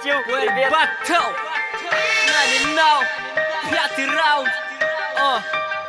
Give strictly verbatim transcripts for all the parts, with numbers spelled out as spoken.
Батл! Пятый раунд. О.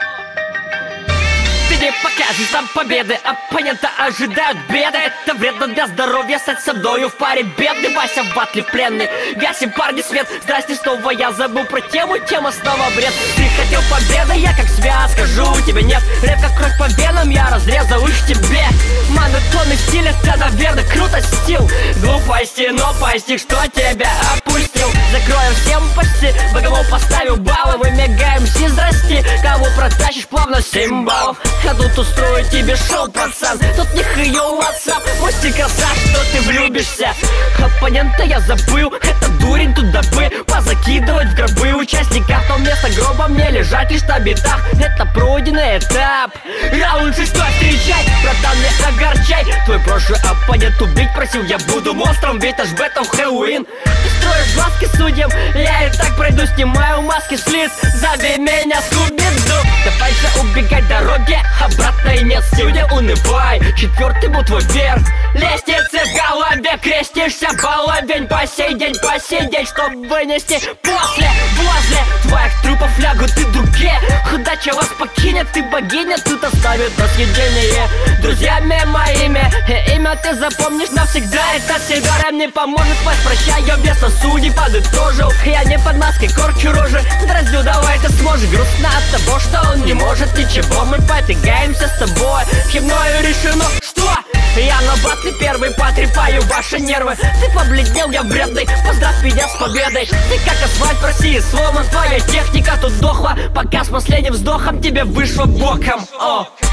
Ты не покажешь нам победы, оппонента ожидают беды. Это вредно для здоровья, стать со мною в паре бедный. Вася в батле пленный, гасим парни свет. Здрасте, снова я забыл про тему, тема снова бред. Ты хотел победы, я как связь скажу, у тебя нет. Рэп как кровь по венам, я разрезал их тебе. Монотонный стиль, это, наверное, круто стил. Глупости, но постиг, что тебя опустил. Закроем всем почти, богомол поставил баллы. Вымегаем все, здрасте, кого протащишь плавно семь баллов. А тут устрою тебе шоу, пацан. Тут не хью WhatsApp, пусти краса, что ты влюбишься. Оппонента я забыл, это дурень тут добы. Позакидывать в гробы участников, но вместо гроба мне лежать лишь на битах. Это пройденный этап. Раунд шестой встречай, братан, не огорчай. Твой прошлый оппонент убить просил, я буду монстром, ведь аж в этом Хэллоуин. Ты строишь глазки судьям, я и так пройду, снимаю маски с лиц. Зови меня Скуби-Ду. Давай же убегать дороги, обратной нет, не унывай. Четвертый был твой верх, лестницы в голове. Крестишься баловень по сей день, по сей день, чтоб вынести после, возле твоих трупов лягут и другие. Удача вас покинет, ты богиня, тут оставит на съедение. Друзьями моими, и имя ты запомнишь навсегда. Это сигара мне поможет, вас прощаю, вместо судей подытожил. Я не под маской корчу рожи, дразню, давай ты сможешь. Грустно от того, что он не может ничего. Мы потягаемся с тобой, и мною решено, что я на батле первый потрепаю ваши нервы. Ты побледнел, я вредный, поздравь меня с победой. Ты как асфальт в России, сломан, твоя техника тут дохла. Пока с последним вздохом тебе вышло боком. О.